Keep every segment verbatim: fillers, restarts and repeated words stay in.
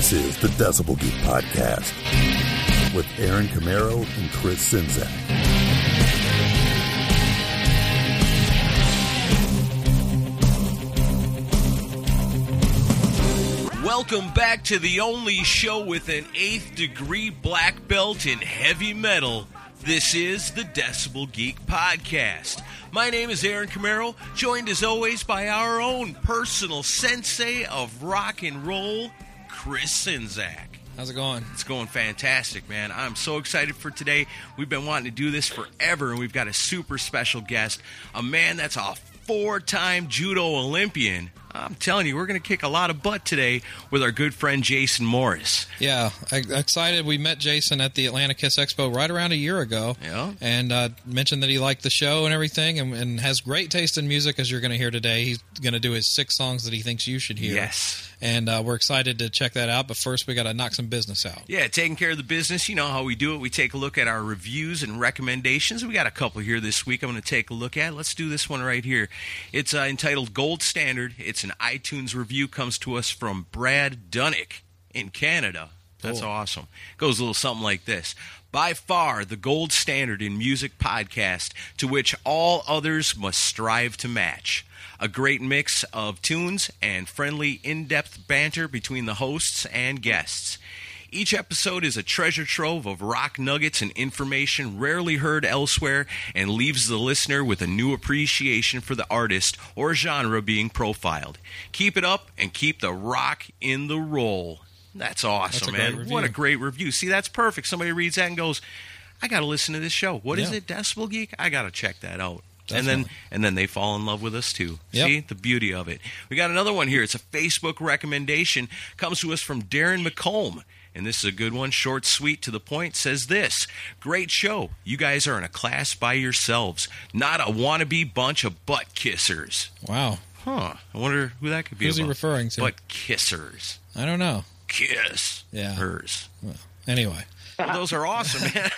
This is the Decibel Geek Podcast with Aaron Camaro and Chris Czynszak. Welcome back to the only show with an eighth degree black belt in heavy metal. This is the Decibel Geek Podcast. My name is Aaron Camaro, joined as always by our own personal sensei of rock and roll, Chris Czynszak. How's it going? It's going fantastic, man. I'm so excited for today. We've been wanting to do this forever, and we've got a super special guest, a man that's a four-time judo Olympian. I'm telling you, we're going to kick a lot of butt today with our good friend Jason Morris. Yeah, I, excited. We met Jason at the Atlanta Kiss Expo right around a year ago. Yeah. And uh, mentioned that he liked the show and everything and, and has great taste in music, as you're going to hear today. He's going to do his six songs that he thinks you should hear. Yes. And uh, we're excited to check that out. But first, we got to knock some business out. Yeah, taking care of the business. You know how we do it. We take a look at our reviews and recommendations. We got a couple here this week I'm going to take a look at. Let's do this one right here. It's uh, entitled Gold Standard. It's an iTunes review. Comes to us from Brad Dunnick in Canada. That's cool. Awesome. Goes a little something like this. By far the gold standard in music podcast to which all others must strive to match. A great mix of tunes and friendly, in-depth banter between the hosts and guests. Each episode is a treasure trove of rock nuggets and information rarely heard elsewhere and leaves the listener with a new appreciation for the artist or genre being profiled. Keep it up and keep the rock in the roll. That's awesome, that's man. What a great review. See, that's perfect. Somebody reads that and goes, I got to listen to this show. What yeah. is it, Decibel Geek? I got to check that out. Definitely. And then and then they fall in love with us, too. Yep. See, the beauty of it. We got another one here. It's a Facebook recommendation. Comes to us from Darren McComb. And this is a good one, short, sweet, to the point. Says this, great show. You guys are in a class by yourselves. Not a wannabe bunch of butt kissers. Wow. Huh. I wonder who that could be Who's about. he referring to? Butt kissers. I don't know. Kiss. Yeah. Hers. Well, anyway. Well, those are awesome, man.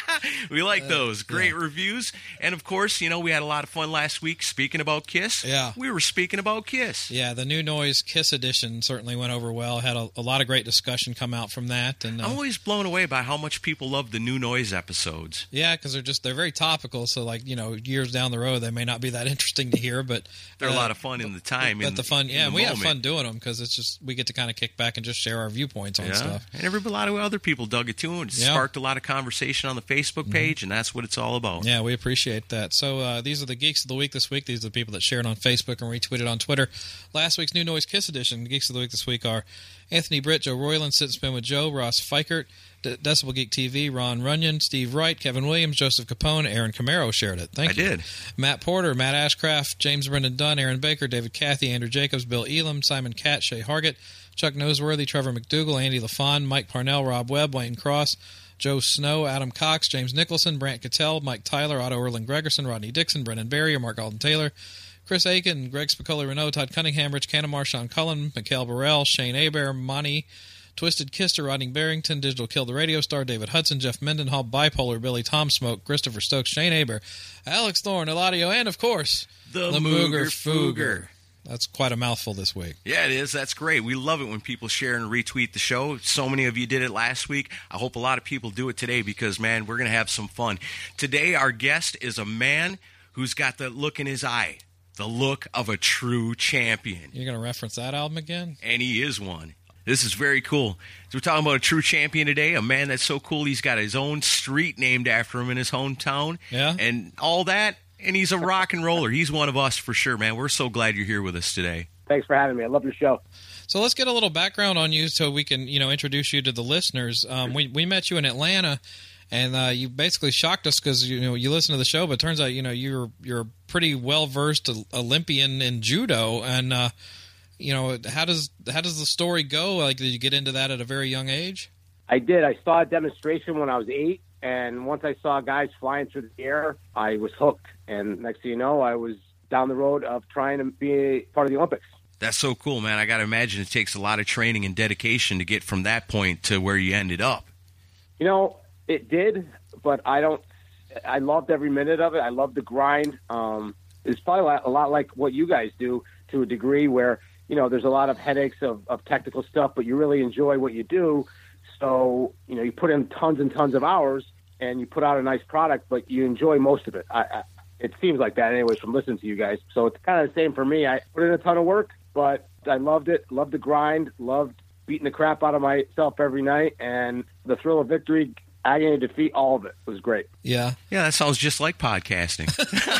We like those. Great yeah. reviews. And, of course, you know, we had a lot of fun last week speaking about Kiss. Yeah. We were speaking about Kiss. Yeah, the New Noise Kiss edition certainly went over well. Had a, a lot of great discussion come out from that. And uh, I'm always blown away by how much people love the New Noise episodes. Yeah, because they're just, they're very topical. So, like, you know, years down the road, they may not be that interesting to hear, but they're uh, a lot of fun in the time. But in, the fun, yeah, the we moment. have fun doing them because it's just, we get to kind of kick back and just share our viewpoints on yeah. stuff. And every, a lot of other people dug it too, and it Yeah. sparked a lot of conversation on the Facebook page, mm-hmm. and that's what it's all about. Yeah, we appreciate that. So uh, these are the Geeks of the Week this week. These are the people that shared on Facebook and retweeted on Twitter. Last week's New Noise Kiss edition, the Geeks of the Week this week are Anthony Britt, Joe Royland, Sit and Spin with Joe, Ross Fikert, De- Decibel Geek T V, Ron Runyon, Steve Wright, Kevin Williams, Joseph Capone, Aaron Camaro shared it. Thank I you. did. Matt Porter, Matt Ashcraft, James Brendan Dunn, Aaron Baker, David Cathy, Andrew Jacobs, Bill Elam, Simon Catt, Shay Hargett, Chuck Noseworthy, Trevor McDougall, Andy LaFawn, Mike Parnell, Rob Webb, Wayne Cross, Joe Snow, Adam Cox, James Nicholson, Brant Cattell, Mike Tyler, Otto Erling Gregerson, Rodney Dixon, Brendan Barrier, Mark Alden Taylor, Chris Aiken, Greg Spicoli Renault, Todd Cunningham, Rich Canamar, Sean Cullen, Mikhail Burrell, Shane Aber, Monty, Twisted Kister, Rodney Barrington, Digital Kill the Radio Star, David Hudson, Jeff Mendenhall, Bipolar, Billy Tom Smoke, Christopher Stokes, Shane Aber, Alex Thorne, Eladio, and, of course, The, the Mooger Mooger Fooger. That's quite a mouthful this week. Yeah, it is. That's great. We love it when people share and retweet the show. So many of you did it last week. I hope a lot of people do it today because, man, we're going to have some fun. Today, our guest is a man who's got the look in his eye, the look of a true champion. You're going to reference that album again? And he is one. This is very cool. So we're talking about a true champion today, a man that's so cool he's got his own street named after him in his hometown. Yeah. And all that. And he's a rock and roller. He's one of us for sure, man. We're so glad you're here with us today. Thanks for having me. I love your show. So let's get a little background on you so we can, you know, introduce you to the listeners. Um, we we met you in Atlanta, and uh, you basically shocked us because, you know, you listen to the show, but it turns out, you know, you're you're a pretty well-versed Olympian in judo. And, uh, you know, how does how does the story go? Like, did you get into that at a very young age? I did. I saw a demonstration when I was eight, and once I saw guys flying through the air, I was hooked. And next thing you know, I was down the road of trying to be part of the Olympics. That's so cool, man. I got to imagine it takes a lot of training and dedication to get from that point to where you ended up. You know, it did, but I don't – I loved every minute of it. I loved the grind. Um, it's probably a lot like what you guys do to a degree where you know, there's a lot of headaches of, of technical stuff, but you really enjoy what you do. So, you know, you put in tons and tons of hours and you put out a nice product, but you enjoy most of it. I, I, it seems like that anyways from listening to you guys. So it's kind of the same for me. I put in a ton of work, but I loved it, loved the grind, loved beating the crap out of myself every night, and the thrill of victory, agony of defeat, all of it was great. Yeah. Yeah, that sounds just like podcasting.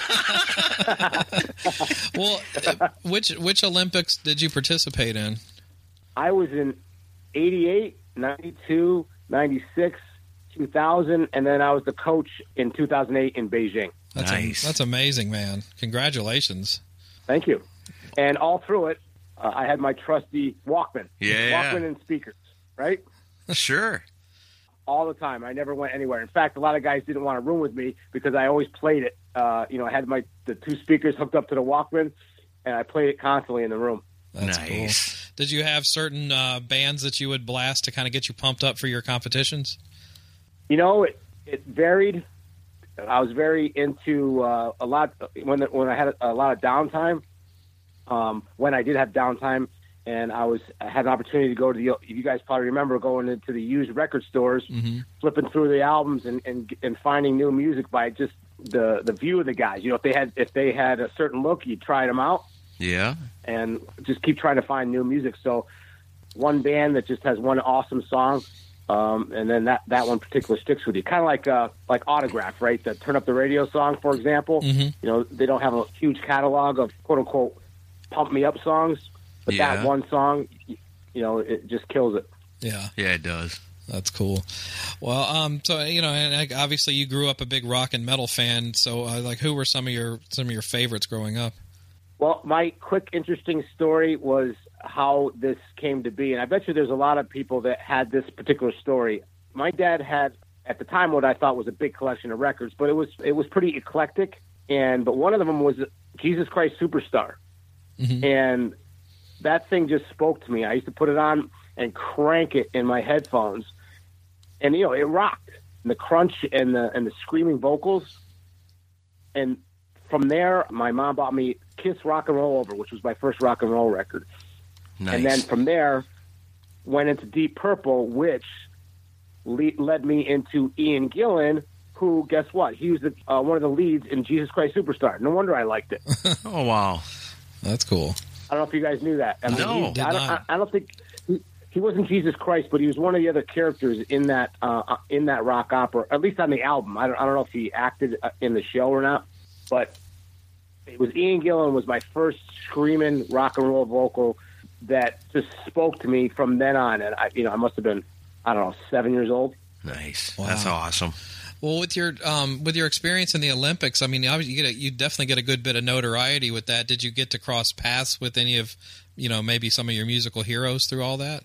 Well, uh, which which Olympics did you participate in? I was in eighty-eight, ninety-two, ninety-six, two thousand, and then I was the coach in two thousand eight in Beijing. That's Nice. a, that's amazing, man. Congratulations. Thank you. And all through it, uh, I had my trusty Walkman. Yeah. Walkman and speakers, right? Sure. All the time. I never went anywhere. In fact, a lot of guys didn't want to room with me because I always played it. Uh, you know, I had my the two speakers hooked up to the Walkman, and I played it constantly in the room. That's Nice. cool. Did you have certain uh, bands that you would blast to kind of get you pumped up for your competitions? You know, it, it varied. I was very into uh, a lot when when I had a lot of downtime. Um, when I did have downtime, and I was I had an opportunity to go to the. You guys probably remember going into the used record stores, Mm-hmm. flipping through the albums and, and and finding new music by just the the view of the guys. You know, if they had if they had a certain look, you tried them out Yeah. and just keep trying to find new music. So one band that just has one awesome song. Um, and then that, that one particular sticks with you. Kind of like uh, like Autograph, right? The Turn Up the Radio song, for example. Mm-hmm. You know, they don't have a huge catalog of quote-unquote pump-me-up songs, but Yeah. that one song, you know, it just kills it. Yeah, Yeah, it does. that's cool. Well, um, so you know, and like, obviously you grew up a big rock and metal fan. So, uh, like, who were some of your some of your favorites growing up? Well, my quick, interesting story was how this came to be. And I bet you there's a lot of people that had this particular story. My dad had, at the time, what I thought was a big collection of records, but it was it was pretty eclectic. And but one of them was Jesus Christ Superstar. Mhm. And that thing just spoke to me. I used to put it on and crank it in my headphones. And, you know, it rocked. And the crunch and the and the screaming vocals. And from there, my mom bought me Kiss Rock and Roll Over, which was my first rock and roll record. Nice. And then from there, went into Deep Purple, which le- led me into Ian Gillan, who, guess what? He was the, uh, one of the leads in Jesus Christ Superstar. No wonder I liked it. Oh, wow. That's cool. I don't know if you guys knew that. I mean, No. he- Did I, don't, I, not. I don't think he, he wasn't Jesus Christ, but he was one of the other characters in that uh, in that rock opera, at least on the album. I don't, I don't know if he acted uh, in the show or not, but it was Ian Gillan was my first screaming rock and roll vocal that just spoke to me from then on. And I, you know, I must have been, I don't know, seven years old. Nice. Wow. That's awesome. Well, with your um, with your experience in the Olympics, I mean, obviously you get a, you definitely get a good bit of notoriety with that. Did you get to cross paths with any of, you know, maybe some of your musical heroes through all that?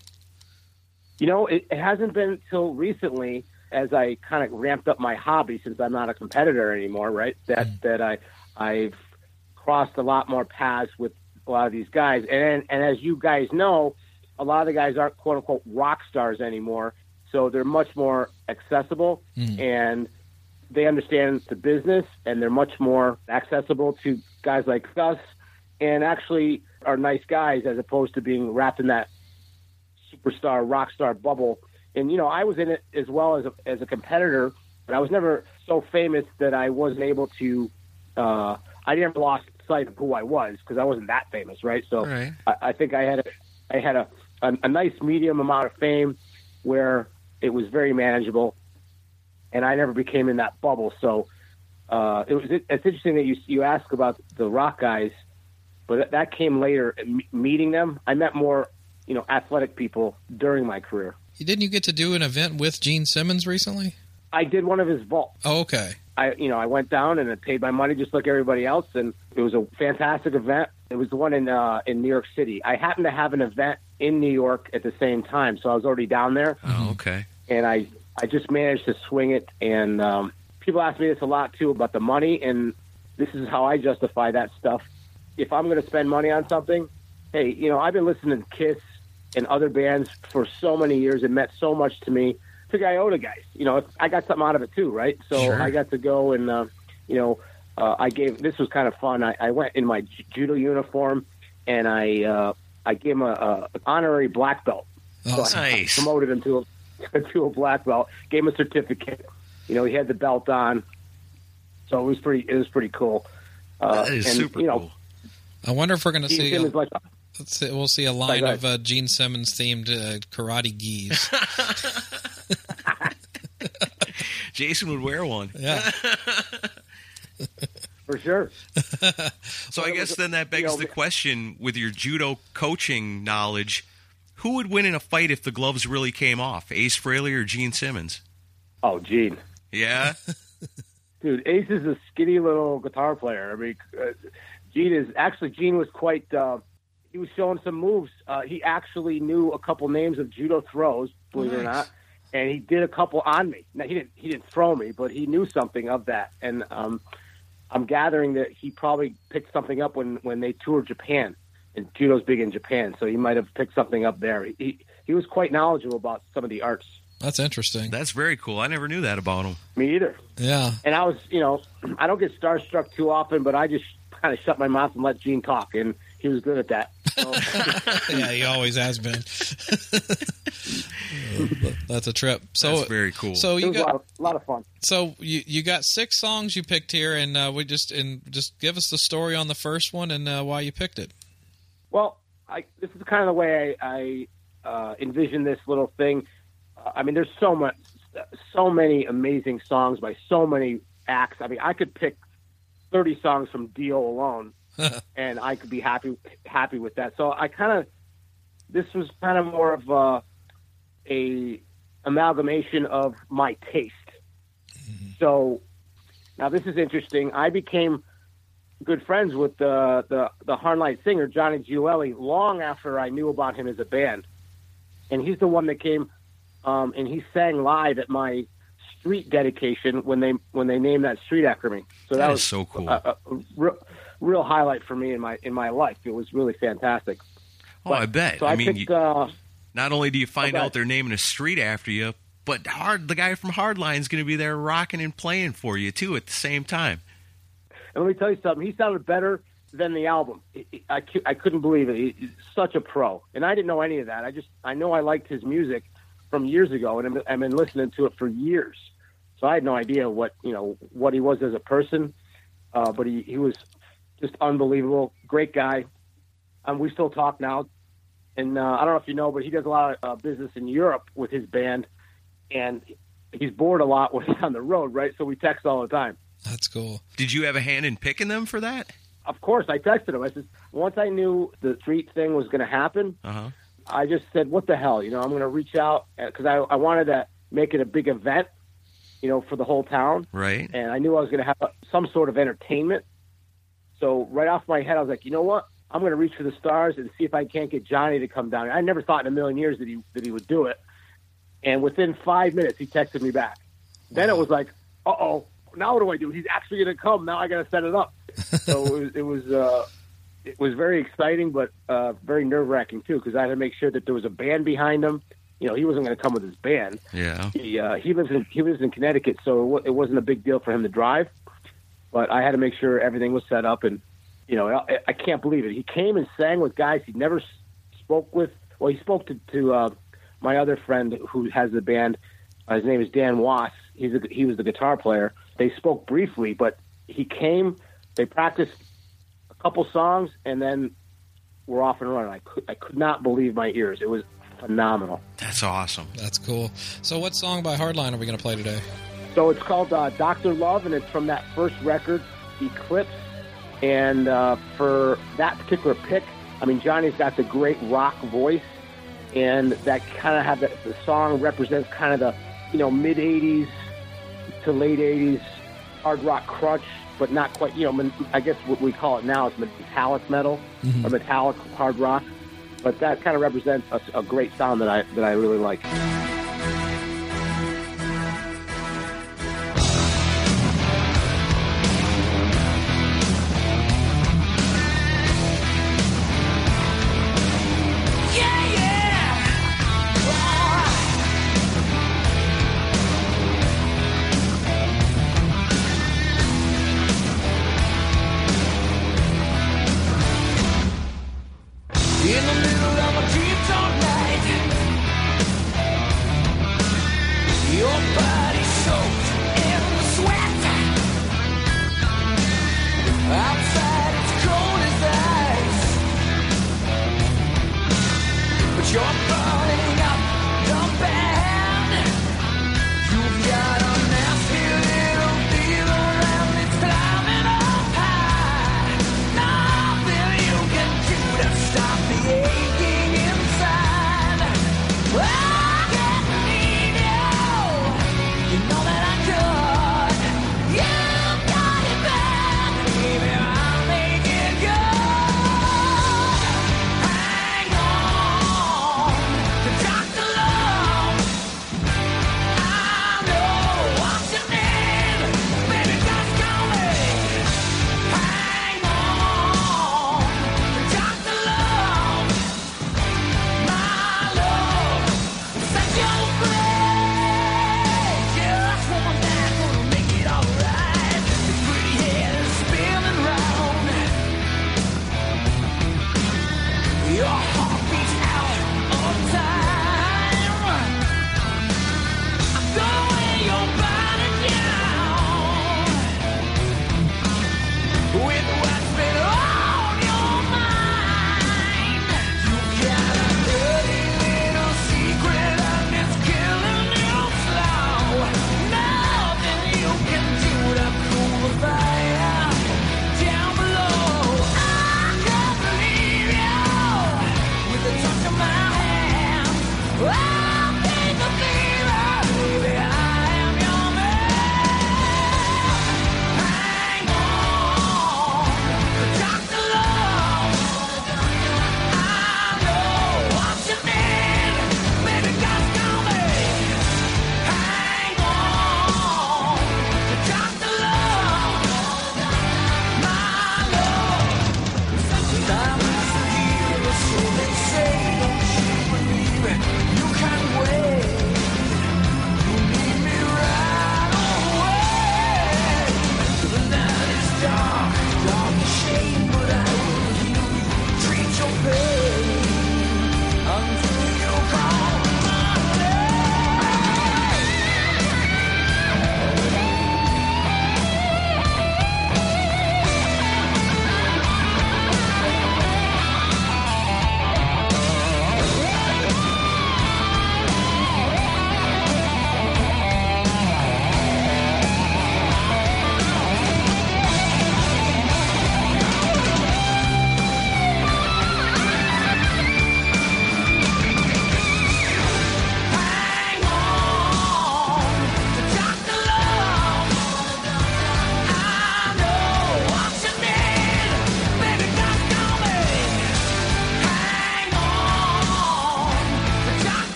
You know, it, it hasn't been until recently, as I kind of ramped up my hobby, since I'm not a competitor anymore, right? That Mm. that I I've crossed a lot more paths with a lot of these guys, and and as you guys know, a lot of the guys aren't quote unquote rock stars anymore, so they're much more accessible, Mm. and they understand the business, and they're much more accessible to guys like us, and actually are nice guys as opposed to being wrapped in that superstar rock star bubble. And you know, I was in it as well as a, as a competitor, but I was never so famous that I wasn't able to. Uh, I never lost sight of who I was because I wasn't that famous, right? So Right. I, I think I had a, I had a, a a nice medium amount of fame where it was very manageable, and I never became in that bubble. So uh, it was it's interesting that you you ask about the rock guys, but that, that came later. M- meeting them, I met more, you know, athletic people during my career. Didn't you get to do an event with Gene Simmons recently? I did one of his vaults. Oh, okay. I, you know, I went down and I paid my money just like everybody else, and it was a fantastic event. It was the one in uh, in New York City. I happened to have an event in New York at the same time, so I was already down there, Oh, okay. and I I just managed to swing it. And um, people ask me this a lot too about the money, and this is how I justify that stuff. If I'm going to spend money on something, hey, you know, I've been listening to Kiss and other bands for so many years. It meant so much to me. To Iota guys, you know, I got something out of it too, right? So Sure. I got to go and, uh, you know, uh, I gave, this was kind of fun. I, I went in my j- judo uniform and I, uh, I gave him a, a honorary black belt. Oh, So I nice. promoted him to a, to a black belt. Gave him a certificate. You know, he had the belt on. So it was pretty. It was pretty cool. Uh, That is and, super you know, cool. I wonder if we're going to Gene see. Simmons A, like, let's see- we'll see a line Sorry, of uh, Gene Simmons themed uh, karate gis. Jason would wear one. Yeah. for sure. So I guess then that begs You know, the question, with your judo coaching knowledge, who would win in a fight if the gloves really came off, Ace Frehley or Gene Simmons? Oh, Gene. Yeah? Dude, Ace is a skinny little guitar player. I mean, uh, Gene is actually Gene was quite. Uh, he was showing some moves. Uh, he actually knew a couple names of judo throws, believe it or Nice. not, and he did a couple on me. Now he didn't. He didn't throw me, but he knew something of that. And um, I'm gathering that he probably picked something up when when they toured Japan. And judo's big in Japan, so he might have picked something up there. He he, he was quite knowledgeable about some of the arts. That's interesting. That's very cool. I never knew that about him. Me either. Yeah. And I was, you know, I don't get starstruck too often, but I just kind of shut my mouth and let Gene talk, and he was good at that. So, Yeah, he always has been. Uh, That's a trip. So That's very cool. So it you was a lot, got of, a lot of fun. so you you got six songs you picked here, and uh, we just and just give us the story on the first one and uh, why you picked it. Well, I, this is kind of the way I, I uh, envision this little thing. Uh, I mean, there's so much, so many amazing songs by so many acts. I mean, I could pick thirty songs from Dio alone, and I could be happy happy with that. So I kind of, this was kind of more of a, a amalgamation of my taste. So now this is interesting. I became good friends with the the, the Hardline singer Johnny Giueli long after I knew about him as a band, and he's the one that came um, and he sang live at my street dedication when they when they named that street after me. So that, That is was so cool. A, a, a real, real highlight for me in my in my life. It was really fantastic. Oh, I bet. So I, I, mean, picked. you, uh, not only do you find okay. out they're naming a street after you, but hard the guy from Hardline is going to be there rocking and playing for you, too, at the same time. And let me tell you something. He sounded better than the album. I, I couldn't believe it. He's such a pro. And I didn't know any of that. I just I know I liked his music from years ago, and I've been listening to it for years. So I had no idea what you know what he was as a person. Uh, but he, he was just unbelievable. Great guy. Um, we still talk now. And uh, I don't know if you know, but he does a lot of uh, business in Europe with his band. And he's bored a lot when he's on the road, right? So we text all the time. That's cool. Did you have a hand in picking them for that? Of course, I texted him. I said, once I knew the street thing was going to happen, Uh-huh. I just said, what the hell? You know, I'm going to reach out because I, I wanted to make it a big event, you know, for the whole town. Right. And I knew I was going to have some sort of entertainment. So right off my head, I was like, you know what? I'm going to reach for the stars and see if I can't get Johnny to come down. I never thought in a million years that he that he would do it. And within five minutes, he texted me back. Then it was like, uh-oh, now what do I do? He's actually going to come. Now I got to set it up. So it was it was, uh, it was very exciting, but uh, very nerve-wracking, too, because I had to make sure that there was a band behind him. You know, he wasn't going to come with his band. Yeah. He uh, he lives in he lives in Connecticut, so it, w- it wasn't a big deal for him to drive. But I had to make sure everything was set up, and you know, I, I can't believe it. He came and sang with guys he never s- spoke with. Well, he spoke to, to uh, my other friend who has the band. Uh, his name is Dan Wass. He's a, he was the guitar player. They spoke briefly, but he came. They practiced a couple songs, and then we're off and running. I could I could not believe my ears. It was phenomenal. That's awesome. That's cool. So what song by Hardline are we going to play today? So it's called uh, Doctor Love, and it's from that first record, Eclipse. And uh, for that particular pick, I mean, Johnny's got the great rock voice, and that kind of have the, the song represents kind of the, you know, mid eighties to late eighties hard rock crunch, but not quite, you know, I guess what we call it now is metallic metal Mm-hmm. or metallic hard rock. But that kind of represents a, a great sound that I that I really like. In the middle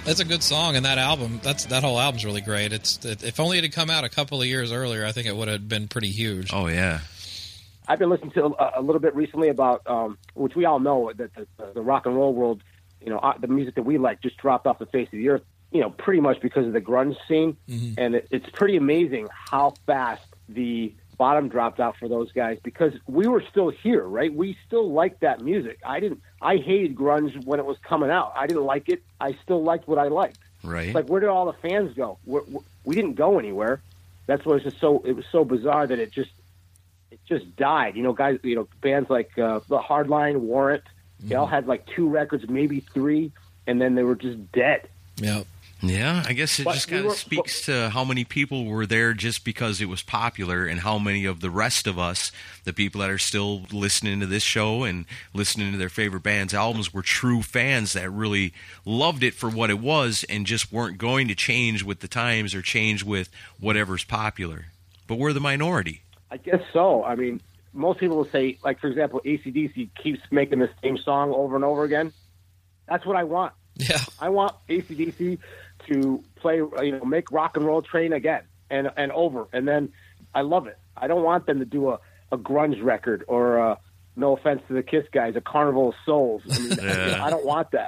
That's a good song, and that album, that's that whole album's really great. It's it, if only it had come out a couple of years earlier, I think it would have been pretty huge. Oh yeah. I've been listening to a, a little bit recently about, um, which we all know that the, the rock and roll world, you know, uh, the music that we like just dropped off the face of the earth, you know, pretty much because of the grunge scene. Mm-hmm. And it, it's pretty amazing how fast the bottom dropped out for those guys, because we were still here, right? We still liked that music. I didn't, I hated grunge when it was coming out. I didn't like it. I still liked what I liked. Right. It's like, where did all the fans go? We're, we're, we didn't go anywhere. That's what was just so, it was so bizarre that it just, it just died. You know, guys, you know, bands like uh, the Hardline, Warrant, mm-hmm. they all had like two records, maybe three, and then they were just dead. Yeah. Yeah, I guess it but just kind we of speaks to how many people were there just because it was popular, and how many of the rest of us, the people that are still listening to this show and listening to their favorite band's albums, were true fans that really loved it for what it was and just weren't going to change with the times or change with whatever's popular. But we're the minority. I guess so. I mean, most people will say, like, for example, A C D C keeps making the same song over and over again. That's what I want. Yeah. I want A C D C to play, you know, make Rock and Roll Train again and and over. And then I love it. I don't want them to do a, a grunge record or, a, no offense to the Kiss guys, a Carnival of Souls. I mean, yeah. you know, I don't want that.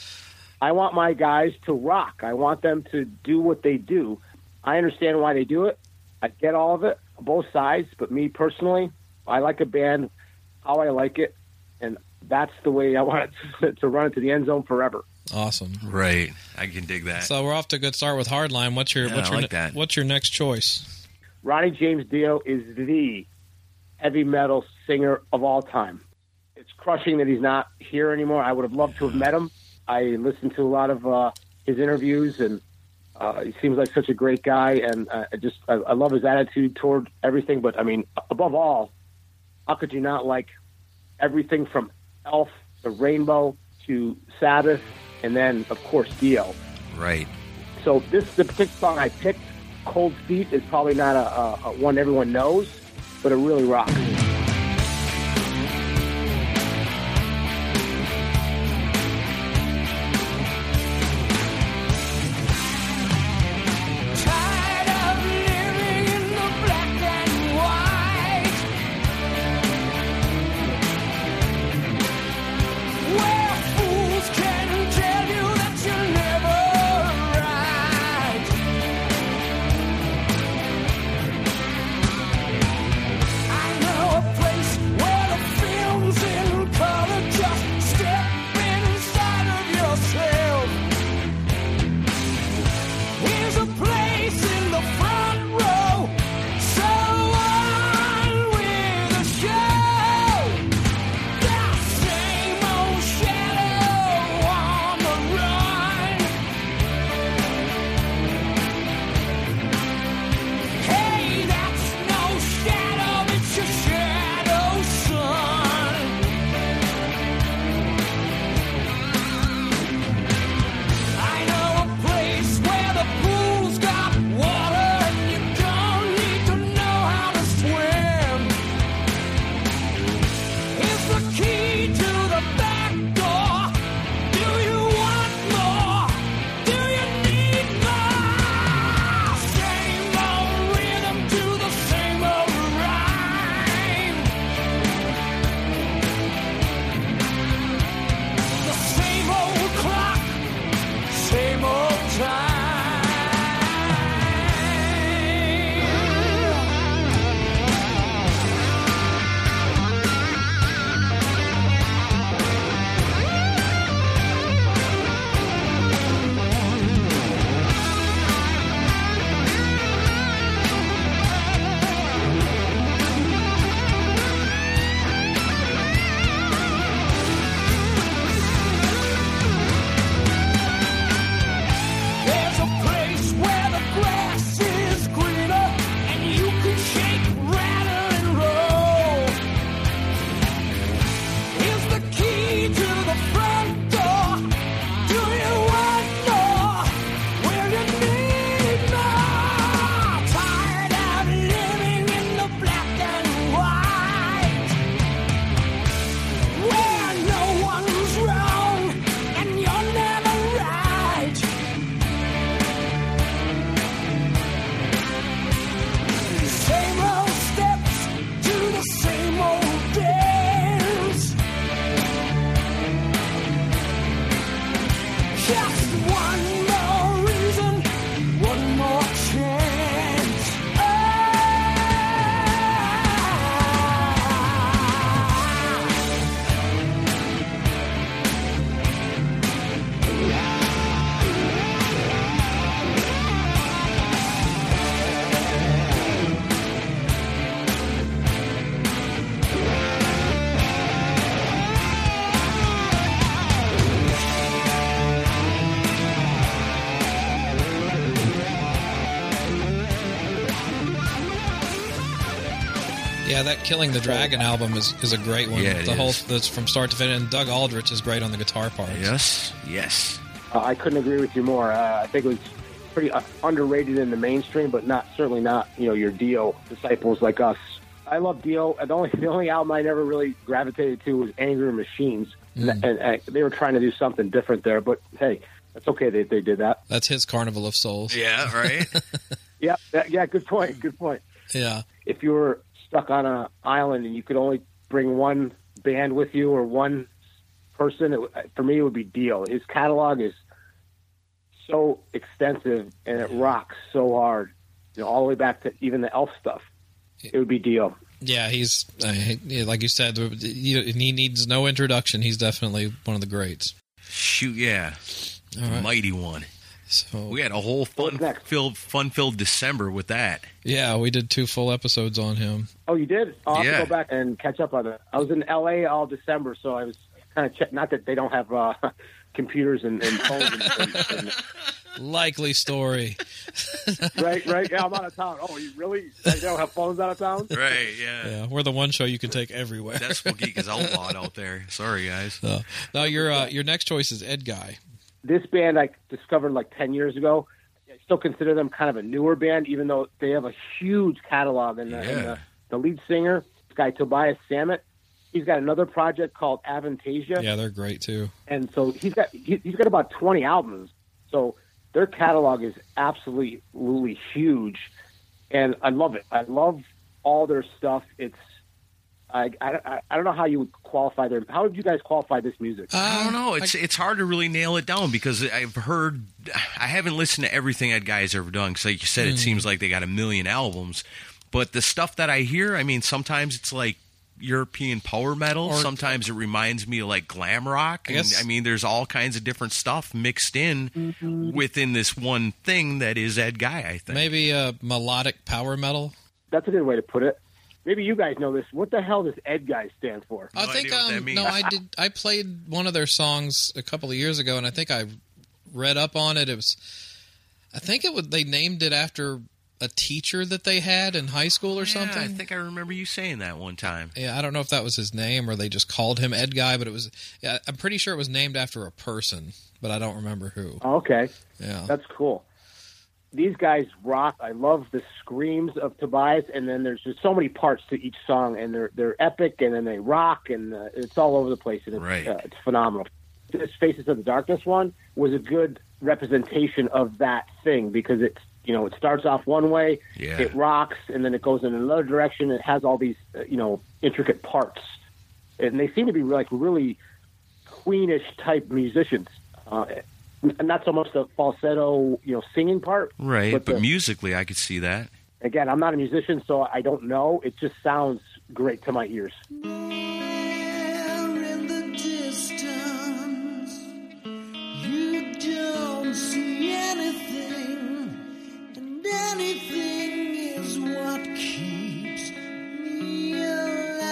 I want my guys to rock. I want them to do what they do. I understand why they do it. I get all of it, both sides. But me personally, I like a band how I like it, and that's the way I want it to, to run it to the end zone forever. Awesome. Right. I can dig that. So we're off to a good start with Hardline. What's your yeah, what's I your like that. what's your next choice? Ronnie James Dio is the heavy metal singer of all time. It's crushing that he's not here anymore. I would have loved to have met him. I listened to a lot of uh, his interviews, and uh, he seems like such a great guy, and uh, I just I, I love his attitude toward everything. But I mean, above all, how could you not like everything from Elf to Rainbow to Sabbath, and then, of course, Dio. Right. So this the particular song I picked, Cold Feet, is probably not a, a, a one everyone knows, but it really rocks. I know One more reason, one more chance. Yeah, that Killing the Dragon album is, is a great one. Yeah, it the whole is. that's from start to finish. And Doug Aldrich is great on the guitar parts. Yes, yes. Uh, I couldn't agree with you more. Uh, I think it was pretty uh, underrated in the mainstream, but not certainly not you know your Dio disciples like us. I love Dio. The only the only album I never really gravitated to was Anger Machines, Mm. and, and, and they were trying to do something different there. But hey, that's okay. They they did that. That's his Carnival of Souls. Yeah, right? Yeah, that, yeah. Good point. Good point. Yeah. If you were stuck on an island and you could only bring one band with you or one person, it, for me it would be Dio. His catalog is so extensive and it rocks so hard, you know, all the way back to even the Elf stuff. It would be Dio. Yeah, he's, uh, he- like you said, he he needs no introduction. He's definitely one of the greats. Shoot, yeah. All right. Mighty one. So, We had a whole What's next? fun-filled fun-filled December with that. yeah, we did two full episodes on him. Oh, you did? I'll have Yeah. to go back and catch up on it. I was in L A all December, so I was kind of check. Not that they don't have uh, computers and, and phones. And, and, and, Likely story. right, right. Yeah, I'm out of town. Oh, you really? They don't have phones out of town? Right, yeah. Yeah, we're the one show you can take everywhere. Decibel Geek is outlawed out there. Sorry, guys. So, now your uh, your next choice is Ed Guy. This band I discovered like ten years ago. I still consider them kind of a newer band, even though they have a huge catalog. And, the, and Yeah. the, the lead singer, this guy Tobias Sammet, he's got another project called Avantasia. Yeah, they're great too. And so he's got he, he's got about twenty albums. So their catalog is absolutely huge, and I love it. I love all their stuff. It's I, I, I don't know how you would qualify their. How would you guys qualify this music? I don't know. It's it's hard to really nail it down because I've heard, I haven't listened to everything that guy's ever done. Because like you said, it seems like they got a million albums. But the stuff that I hear, I mean, sometimes it's like European power metal. Or- Sometimes it reminds me of like glam rock. I And guess- I mean, there's all kinds of different stuff mixed in within this one thing that is Ed Guy, I think. Maybe uh, melodic power metal. That's a good way to put it. Maybe you guys know this. What the hell does Ed Guy stand for? No I think idea what that um, means. no, I did. I played one of their songs a couple of years ago, and I think I read up on it. It was, I think it was they named it after a teacher that they had in high school or Yeah, something. I think I remember you saying that one time. Yeah, I don't know if that was his name or they just called him Ed Guy, but it was. Yeah, I'm pretty sure it was named after a person, but I don't remember who. Oh, okay, Yeah, that's cool. These guys rock. I love the screams of Tobias, and then there's just so many parts to each song, and they're they're epic, and then they rock, and uh, it's all over the place, and it's, Right. uh, it's phenomenal. This Faces of the Darkness one was a good representation of that thing because it's you know it starts off one way, Yeah. it rocks, and then it goes in another direction. It has all these uh, you know intricate parts, and they seem to be like really Queenish type musicians. Uh, not so much the falsetto, you know, singing part. Right, but, the- musically, I could see that. Again, I'm not a musician, so I don't know. It just sounds great to my ears. There in the distance, you don't see anything, and anything is what keeps me alive.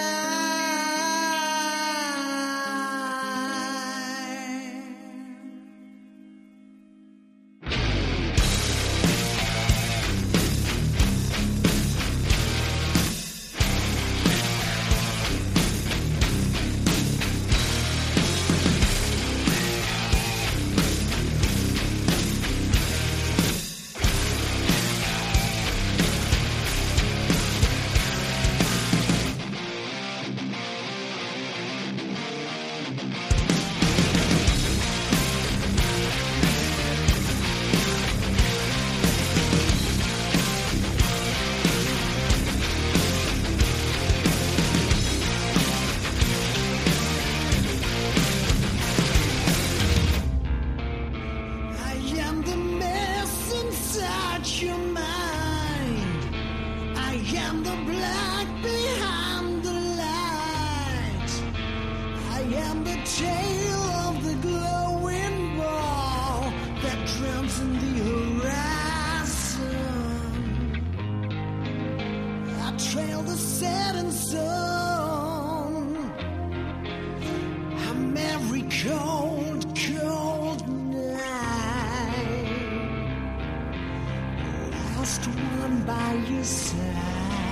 drowns in the horizon. I trail the setting sun. I'm every cold, cold night. Last one by your side.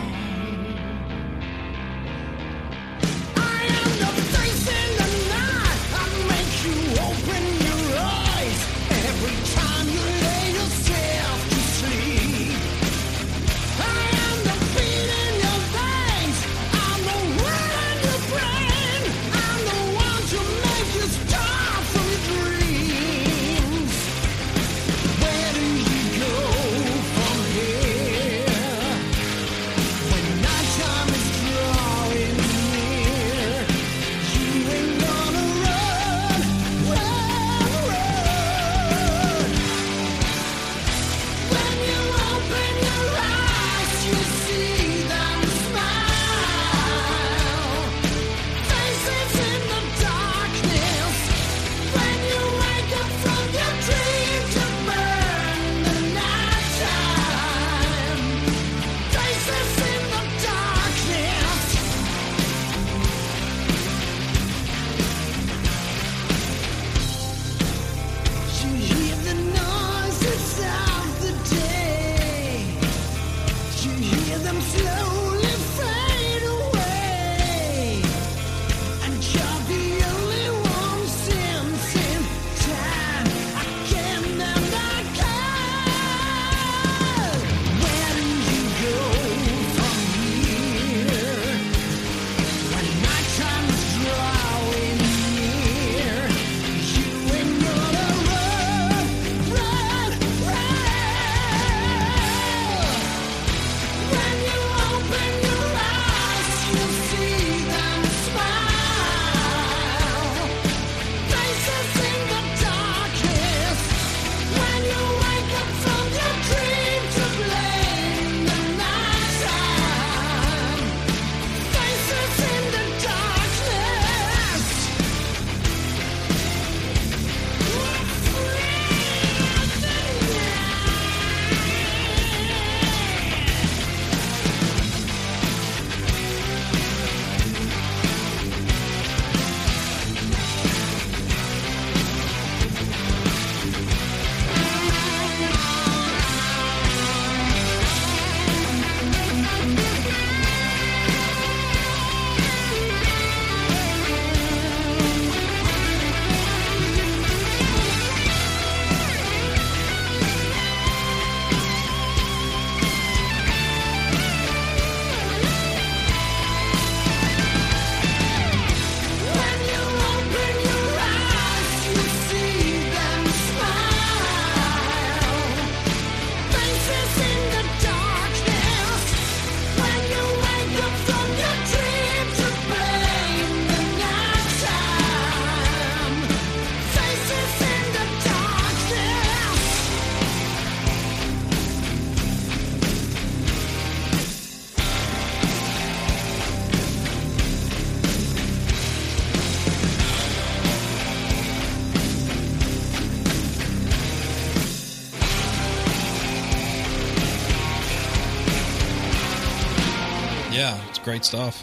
Yeah, it's great stuff.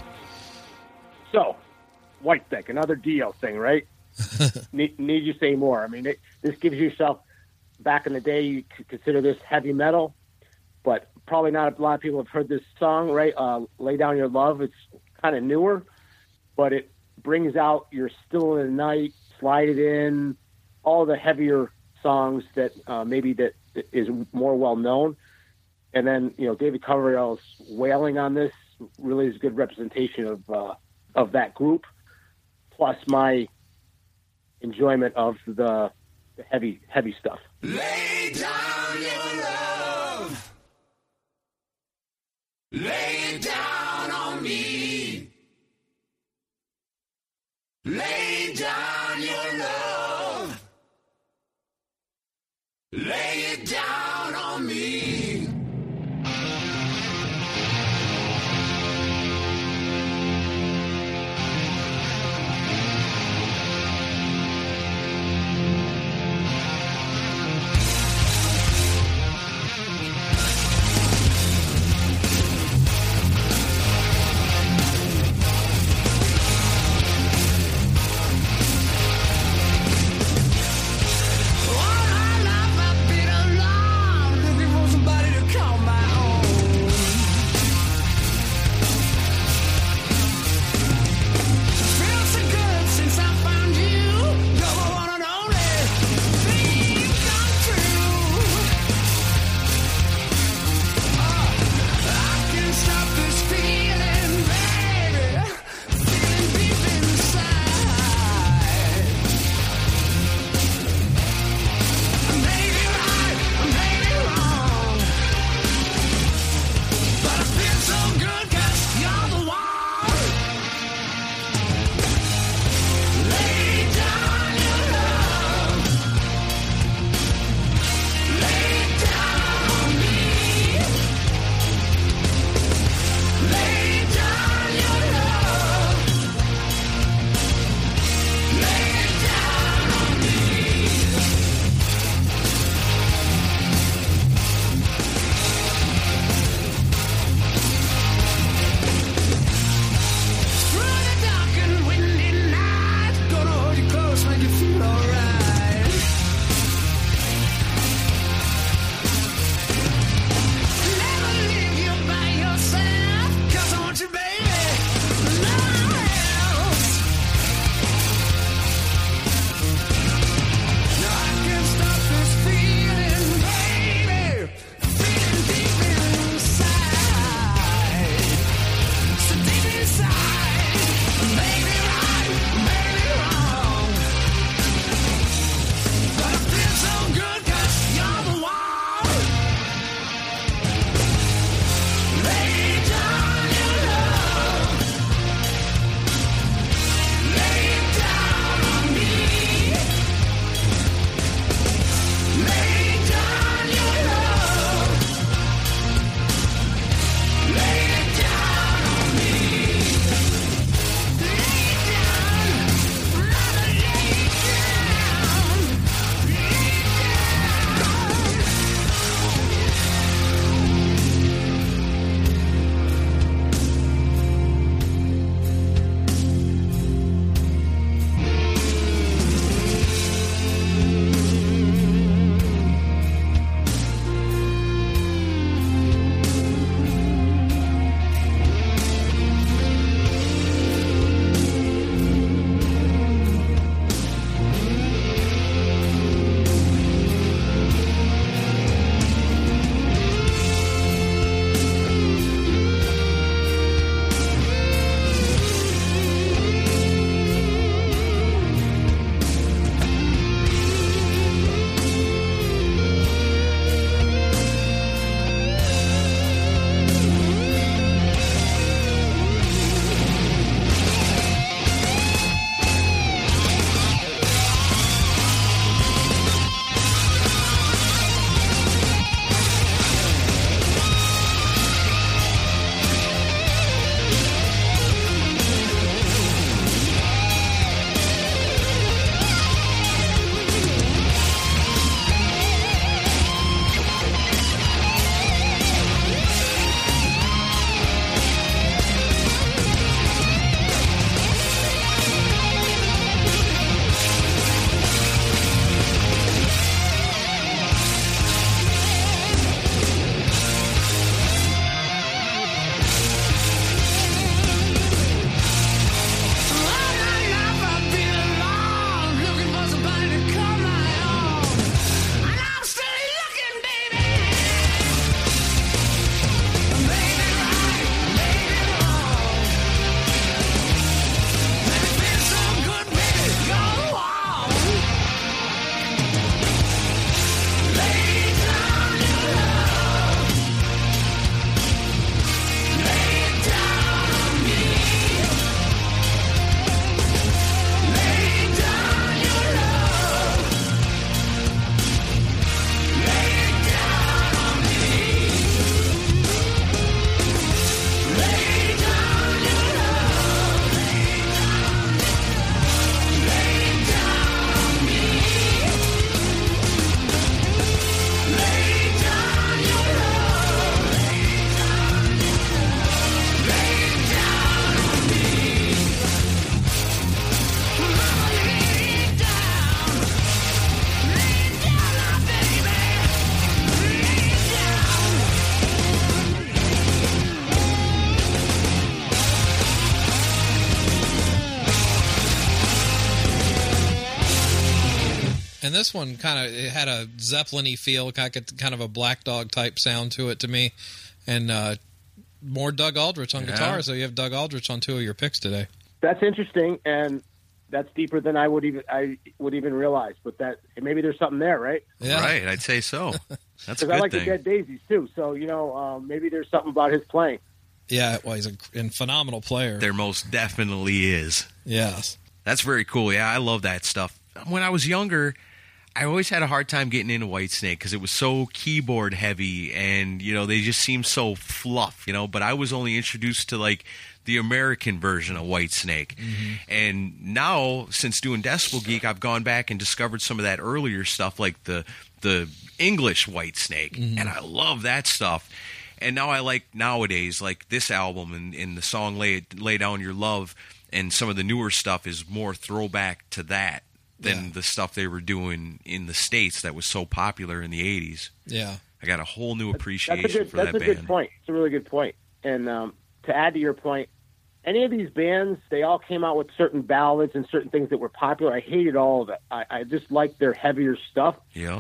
So, Whitesnake, another Dio thing, right? need, need you say more? I mean, it, this gives yourself, back in the day, you could consider this heavy metal, but probably not a lot of people have heard this song, right? Uh, Lay Down Your Love. It's kind of newer, but it brings out You're Still in the Night, Slide It In, all the heavier songs that uh, maybe that is more well known. And then, you know, David Coverdale's wailing on this really is a good representation of uh, of that group, plus my enjoyment of the, the heavy heavy stuff. Lay down your love. Lay it down on me. Lay down your love. Lay it down on me. And this one kind of it had a Zeppelin-y feel, kind of, kind of a Black Dog type sound to it to me. And uh, more Doug Aldrich on Yeah. guitar, so you have Doug Aldrich on two of your picks today. That's interesting, and that's deeper than I would even I would even realize. But that maybe there's something there, right? Yeah. Right, I'd say so. That's a Because I good like thing. the Dead Daisies too. So you know, um, maybe there's something about his playing. Yeah, well, he's a and phenomenal player. There most definitely is. Yes. That's very cool. Yeah, I love that stuff. When I was younger, I always had a hard time getting into Whitesnake because it was so keyboard heavy and, you know, they just seemed so fluff, you know, but I was only introduced to, like, the American version of Whitesnake. Mm-hmm. And now, since doing Decibel Geek, I've gone back and discovered some of that earlier stuff, like the the English Whitesnake, mm-hmm. and I love that stuff. And now I like nowadays, like this album and, and the song Lay, Lay Down Your Love, and some of the newer stuff is more throwback to that than Yeah. the stuff they were doing in the States that was so popular in the eighties. Yeah. I got a whole new appreciation That's a good, for that's that a band. good point. It's a really good point. And um, to add to your point, any of these bands, they all came out with certain ballads and certain things that were popular. I hated all of it. I, I just liked their heavier stuff. Yeah.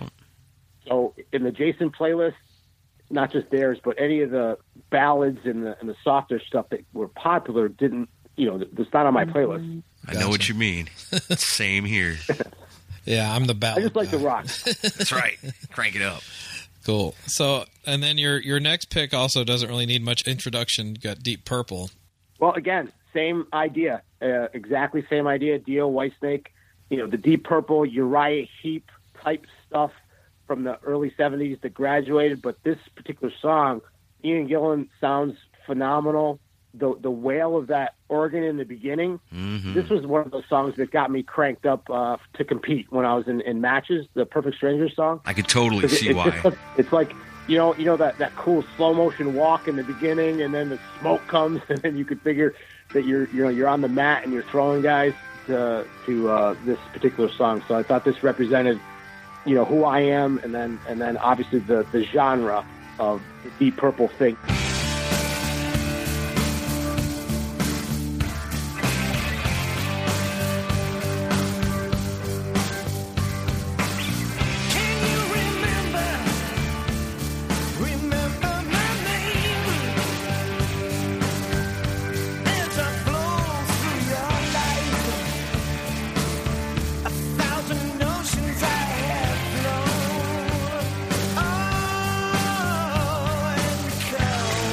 So in the Jason playlist, not just theirs, but any of the ballads and the and the softer stuff that were popular didn't, you know, it's not on my playlist. I know what you mean. Same here. Yeah, I'm the I ballad just like guy. the rock. That's right. Crank it up. Cool. So, and then your your next pick also doesn't really need much introduction. You got Deep Purple. Well, again, same idea, uh, exactly same idea. Dio, Whitesnake, you know, the Deep Purple, Uriah Heep type stuff from the early seventies that graduated. But this particular song, Ian Gillan sounds phenomenal. The the wail of that organ in the beginning, Mm-hmm. this was one of those songs that got me cranked up uh, to compete when I was in, in matches. The Perfect Stranger song. I could totally 'Cause it- see it's why. just- it's like, you know, you know that, that cool slow motion walk in the beginning, and then the smoke comes, and then you could figure that you're you know you're on the mat and you're throwing guys to to uh, this particular song. So I thought this represented, you know, who I am, and then and then obviously the the genre of the Deep Purple thing. Can you remember? Remember my name? As I flow through your life, a thousand oceans I have flown. Oh, and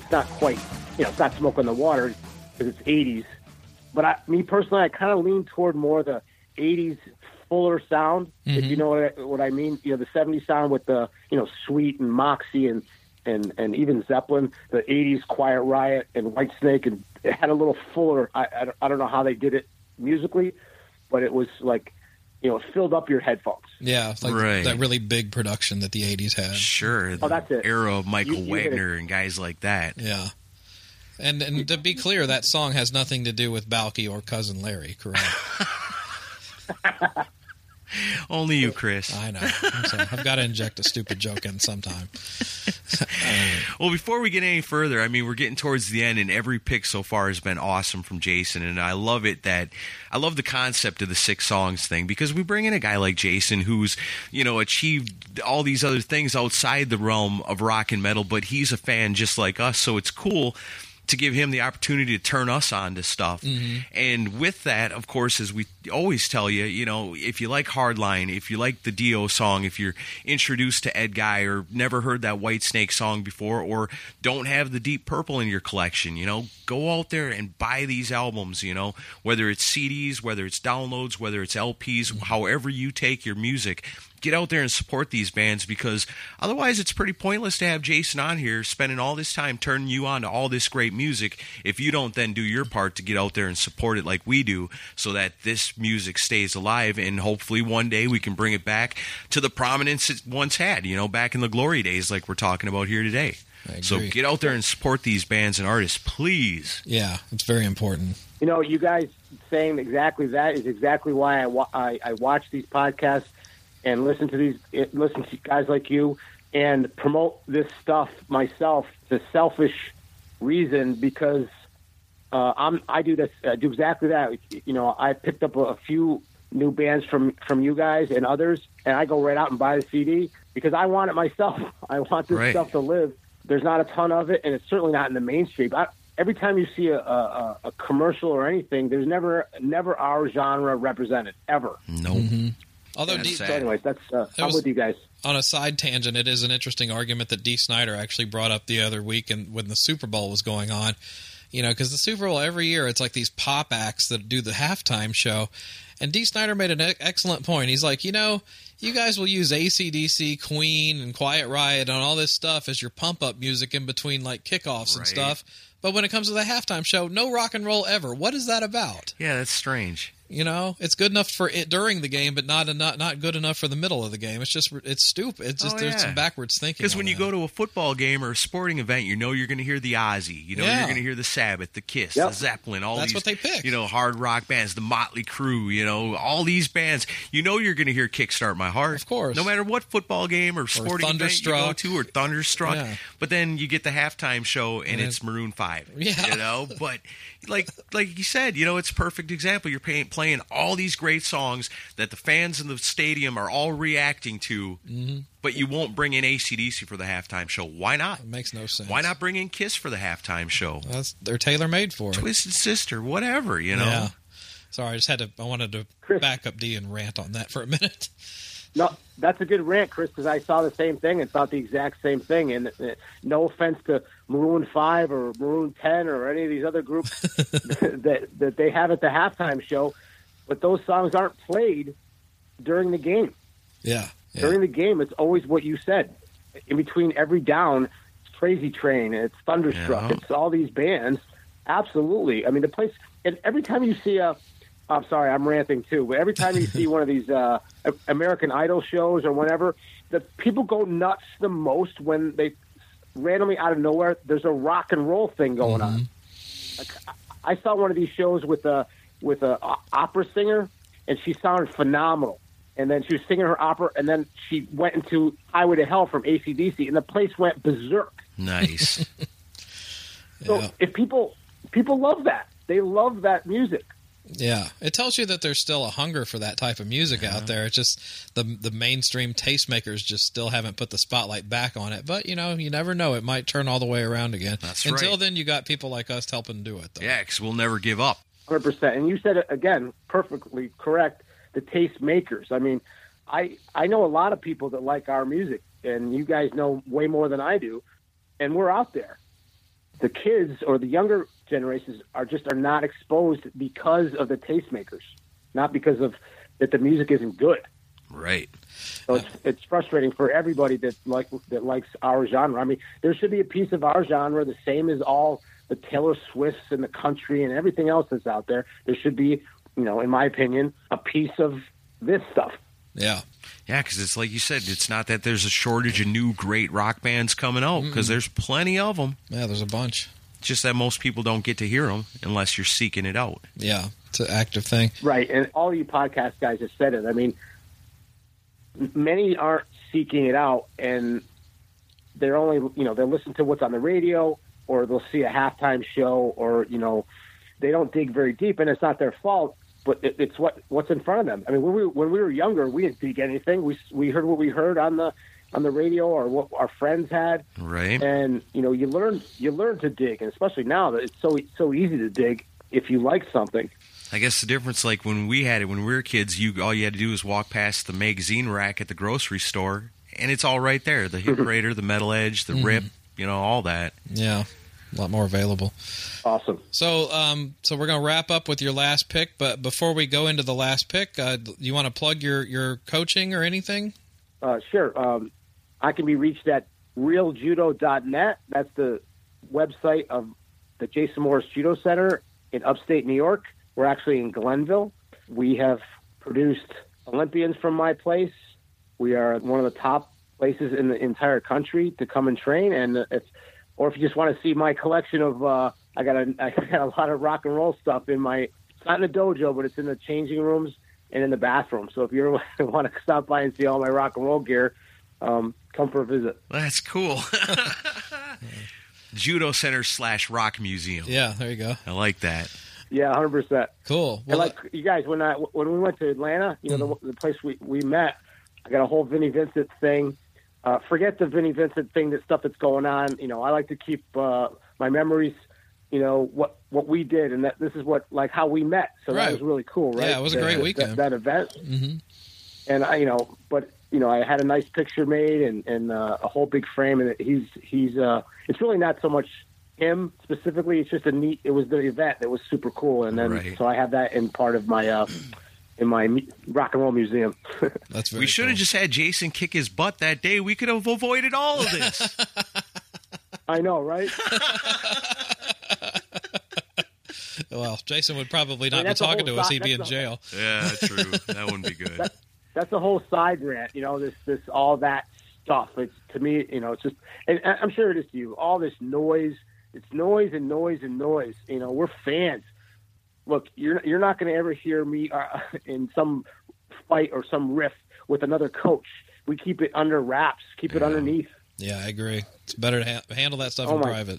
it's not quite, you know, it's not smoke on the water because it's eighties. But I, me personally, I kind of lean toward more the eighties fuller sound, mm-hmm. if you know what I, what I mean. You know, the seventies sound with the, you know, Sweet and Moxie and, and, and even Zeppelin, the eighties Quiet Riot and Whitesnake, and it had a little fuller. I, I, I don't know how they did it musically, but it was like, you know, it filled up your headphones. Yeah, like Right. that really big production that the eighties had. Sure. Oh, that's it. The era of Michael You- you hit Wagner and guys like that. Yeah. And and to be clear, that song has nothing to do with Balky or Cousin Larry, correct? Only you, Chris. I know. So I've got to inject a stupid joke in sometime. Well, before we get any further, I mean, we're getting towards the end, and every pick so far has been awesome from Jason, and I love it that I love the concept of the six songs thing, because we bring in a guy like Jason who's, you know, achieved all these other things outside the realm of rock and metal, but he's a fan just like us, so it's cool to give him the opportunity to turn us on to stuff. Mm-hmm. And with that, of course, as we always tell you, you know, if you like Hardline, if you like the Dio song, if you're introduced to Ed Guy or never heard that Whitesnake song before, or don't have the Deep Purple in your collection, you know, go out there and buy these albums, you know, whether it's C Ds, whether it's downloads, whether it's L Ps, mm-hmm. however you take your music. Get out there and support these bands, because otherwise it's pretty pointless to have Jason on here spending all this time turning you on to all this great music if you don't then do your part to get out there and support it like we do, so that this music stays alive, and hopefully one day we can bring it back to the prominence it once had, you know, back in the glory days like we're talking about here today. So get out there and support these bands and artists, please. Yeah, it's very important. You know, you guys saying exactly that is exactly why I, wa- I, I watch these podcasts and listen to these, listen to guys like you, and promote this stuff myself. It's a selfish reason, because uh, I'm I do this, I do exactly that. You know, I picked up a, a few new bands from from you guys and others, and I go right out and buy the C D because I want it myself. I want this Right. stuff to live. There's not a ton of it, and it's certainly not in the mainstream. I, every time you see a, a, a commercial or anything, there's never never our genre represented ever. Nope. Mm-hmm. Although That's D- sad. So, anyways, that's uh, I'm was- with you guys. on a side tangent, it is an interesting argument that Dee Snider actually brought up the other week, and when the Super Bowl was going on. You know, because the Super Bowl every year, it's like these pop acts that do the halftime show. And Dee Snider made an e- excellent point. He's like, you know, you guys will use A C D C, Queen, and Quiet Riot and all this stuff as your pump-up music in between, like, kickoffs and Right. stuff. But when it comes to the halftime show, no rock and roll ever. What is that about? Yeah, that's strange. You know, it's good enough for it during the game, but not not not good enough for the middle of the game. It's just it's stupid. It's just Oh, there's yeah. some backwards thinking. Because on when you that. go to a football game or a sporting event, you know you're going to hear the Ozzy, you know Yeah. you're going to hear the Sabbath, the Kiss, Yep. the Zeppelin, all That's these, what they pick. you know, hard rock bands, the Motley Crue, you know, all these bands. You know you're going to hear Kickstart My Heart, Of course. no matter what football game or sporting event you go Thunderstruck. to, or Thunderstruck. Yeah. But then you get the halftime show and, And it's Maroon Five, Yeah. you know. But like like you said, you know, it's a perfect example. You're paying, playing all these great songs that the fans in the stadium are all reacting to, Mm-hmm. but you won't bring in A C D C for the halftime show. Why not? It makes no sense. Why not bring in Kiss for the halftime show? That's, they're tailor made for it. Twisted Sister, whatever, you know. Yeah. Sorry, I just had to. I wanted to Chris. back up D and rant on that for a minute. No, that's a good rant, Chris, because I saw the same thing and thought the exact same thing. And uh, no offense to Maroon five or Maroon ten or any of these other groups that that they have at the halftime show, but those songs aren't played during the game. Yeah. yeah. During the game, it's always what you said. In between every down, it's Crazy Train, it's Thunderstruck, Yeah. it's all these bands. Absolutely. I mean, the place, and every time you see a, I'm sorry, I'm ranting too, but every time you see one of these uh, American Idol shows or whatever, the people go nuts the most when they randomly out of nowhere, there's a rock and roll thing going Mm-hmm. on. Like, I saw one of these shows with a with a o- opera singer, and she sounded phenomenal. And then she was singing her opera, and then she went into Highway to Hell from A C D C, and the place went berserk. Nice. So Yeah. if people people love that, they love that music. Yeah, it tells you that there's still a hunger for that type of music out there. It's just the the mainstream tastemakers just still haven't put the spotlight back on it. But you know, you never know; it might turn all the way around again. That's Until right. then, you got people like us helping do it. Though. Yeah, because we'll never give up. one hundred percent. And you said it again perfectly correct. The taste makers. I mean, I I know a lot of people that like our music, and you guys know way more than I do. And we're out there. the kids or the younger generations are just are not exposed because of the tastemakers, not because of that the music isn't good. Right. So it's it's frustrating for everybody that like that likes our genre. I mean, there should be a piece of our genre the same as all the Taylor Swifts and the country and everything else that's out there. There should be, you know, in my opinion, a piece of this stuff. Yeah. Yeah, because it's like you said, it's not that there's a shortage of new great rock bands coming out, because there's plenty of them. Yeah, there's a bunch. It's just that most people don't get to hear them unless you're seeking it out. Yeah, it's an active thing. Right, and all you podcast guys have said it. I mean, m- many aren't seeking it out, and they're only, you know, they'll listen to what's on the radio, or they'll see a halftime show, or, you know, they don't dig very deep, and it's not their fault, but it, it's what what's in front of them. I mean, when we when we were younger, we didn't dig anything. We we heard what we heard on the on the radio, or what our friends had, Right. and you know, you learn you learn to dig, and especially now that it's so so easy to dig if you like something. I guess the difference, like when we had it, when we were kids, you all you had to do was walk past the magazine rack at the grocery store, and it's all right there. The Hit Parader, the Metal Edge, the Rip, you know, all that. Yeah, a lot more available. Awesome. So, um, so we're going to wrap up with your last pick, but before we go into the last pick, uh, you want to plug your, your coaching or anything? Uh, sure. Um, I can be reached at real judo dot net. That's the website of the Jason Morris Judo Center in upstate New York. We're actually in Glenville. We have produced Olympians from my place. We are one of the top places in the entire country to come and train. And if, or if you just want to see my collection of, uh, I got a, I got a lot of rock and roll stuff in my, it's not in the dojo, but it's in the changing rooms and in the bathroom. So if you want to stop by and see all my rock and roll gear, um, come for a visit. That's cool. Judo Center slash Rock Museum. Yeah, there you go. I like that. Yeah, one hundred percent. Cool. And Well, like you guys, when I when we went to Atlanta, you know, the, the place we, we met, I got a whole Vinnie Vincent thing. Uh, forget the Vinnie Vincent thing, the stuff that's going on. You know, I like to keep uh, my memories. You know what what we did, and that this is what like how we met. So Right. that was really cool, right? Yeah, it was a That- great that- weekend. That, event, Mhm. and I, you know, but you know, I had a nice picture made and and uh, a whole big frame, and he's he's uh, it's really not so much him specifically. It's just a neat. It was the event that was super cool, and then Right. so I have that in part of my uh, in my mu- rock and roll museum. that's very We should have cool. just had Jason kick his butt that day. We could have avoided all of this. I know, right? Well, Jason would probably not I mean, be that's a talking whole to us. side- He'd be that's in a- jail. Yeah, true. That wouldn't be good. That's a whole side rant. You know, this this all that stuff. It's to me, you know, it's just, and I- I'm sure it is to you. All this noise. It's noise and noise and noise. You know, we're fans. Look, you're you're not going to ever hear me uh, in some fight or some riff with another coach. We keep it under wraps. Keep it Yeah. underneath. Yeah, I agree. It's better to ha- handle that stuff Oh in my- private.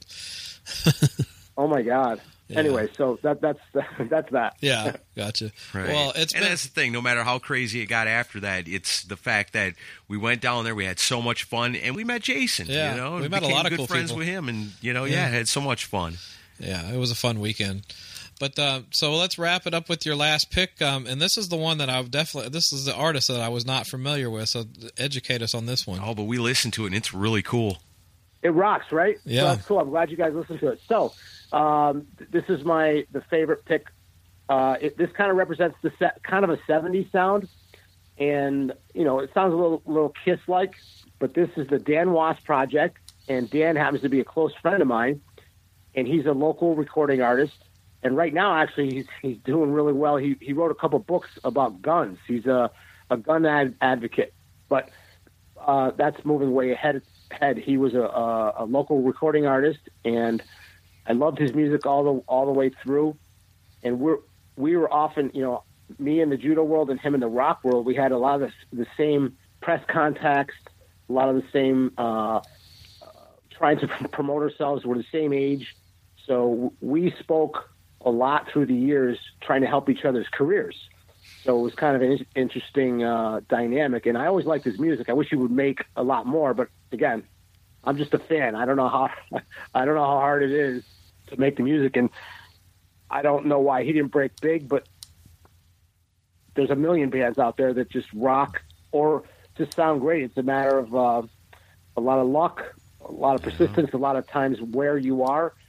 Oh my God. Yeah. Anyway, so that that's that's that. Yeah, gotcha. Right. Well, it's and been that's the thing. No matter how crazy it got after that, it's the fact that we went down there, we had so much fun, and we met Jason. Yeah, you know, we and met a became lot of good cool friends people. with him, and you know, Yeah. yeah, had so much fun. yeah, it was a fun weekend. But uh, so let's wrap it up with your last pick, um, and this is the one that I've definitely. This is the artist that I was not familiar with, so educate us on this one. Oh, but we listened to it, and it's really cool. It rocks, right? Yeah. So that's cool. I'm glad you guys listened to it. So, um, th- this is my the favorite pick. Uh, it, this kind of represents the set, kind of a seventies sound, and you know it sounds a little little Kiss like, but this is the Dan Was Project, and Dan happens to be a close friend of mine, and he's a local recording artist. And right now, actually, he's he's doing really well. He he wrote a couple books about guns. He's a a gun ad, advocate, but uh, that's moving way ahead. Head. He was a, a, a local recording artist, and I loved his music all the all the way through. And we're we were often, you know, me in the judo world and him in the rock world. We had a lot of the, the same press contacts, a lot of the same uh, uh, trying to promote ourselves. We're the same age, so we spoke a lot through the years, trying to help each other's careers. So it was kind of an in- interesting uh, dynamic, and I always liked his music. I wish he would make a lot more, but again, I'm just a fan. I don't know how I don't know how hard it is to make the music, and I don't know why he didn't break big. But there's a million bands out there that just rock or just sound great. It's a matter of uh, a lot of luck, a lot of persistence, a lot of times where you are.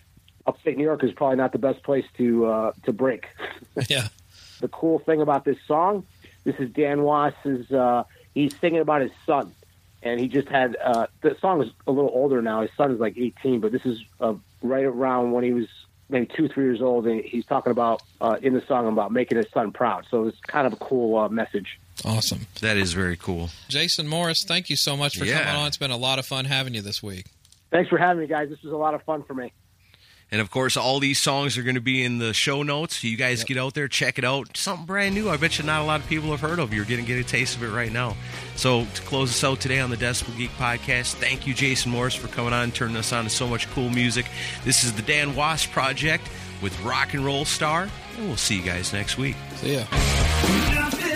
upstate New York is probably not the best place to uh, to break. Yeah. The cool thing about this song, this is Dan Wass's, uh, he's singing about his son. And he just had, uh, the song is a little older now. His son is like eighteen, but this is uh, right around when he was maybe two, three years old. And he's talking about, uh, in the song, about making his son proud. So it's kind of a cool uh, message. Awesome. That is very cool. Jason Morris, thank you so much for Yeah. coming on. It's been a lot of fun having you this week. Thanks for having me, guys. This was a lot of fun for me. And, of course, all these songs are going to be in the show notes. So you guys Yep. get out there, check it out. Something brand new. I bet you not a lot of people have heard of. You're going to get a taste of it right now. So to close us out today on the Decibel Geek Podcast, thank you, Jason Morris, for coming on and turning us on to so much cool music. This is the Dan Wass Project with Rock and Roll Star, and we'll see you guys next week. See ya. Nothing